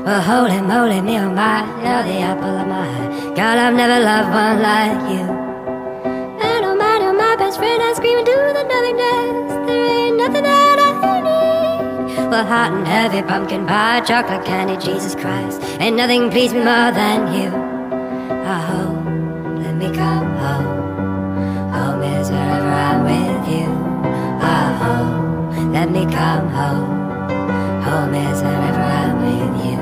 Well, holy moly, me oh my, you're the apple of my eye. God, I've never loved one like you. And oh my best friend, I scream into the nothingness. There ain't nothing that I need. Well, hot and heavy pumpkin pie, chocolate candy, Jesus Christ, ain't nothing please me more than you. Oh, let me come home. Home is wherever I'm with you. Oh, let me come home. Home is wherever I'm with you.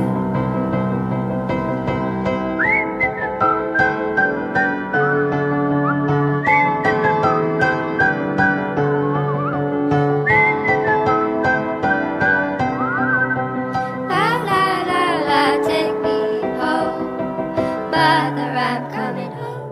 La la la la, take me home. Mother, I'm coming home.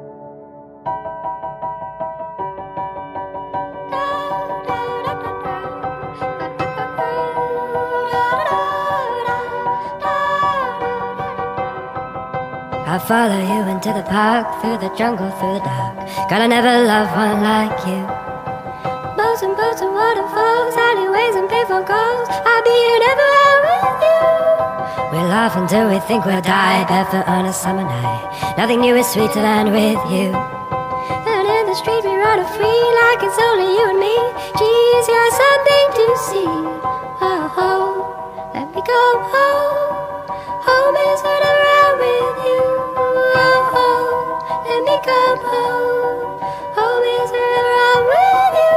I'll follow you into the park, through the jungle, through the dark. God, I never loved one like you. Boats and boats and waterfalls, alleyways and payphone calls, I'll be here never out with you. We laugh until we think we'll die, barefoot on a summer night. Nothing new is sweeter than with you. And in the street we run free, like it's only you and me. Geez, you're something to see. Oh, oh, let me go home. Home is whenever I'm with you. Oh, oh, let me come home. Home is wherever I'm with you.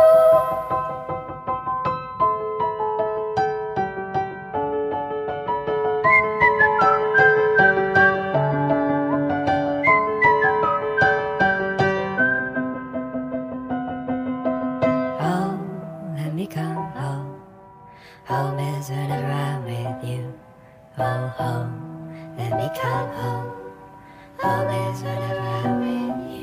Oh, let me come home. Home is whenever I'm with you. Oh, home, let me come home. Home is whenever I'm with you.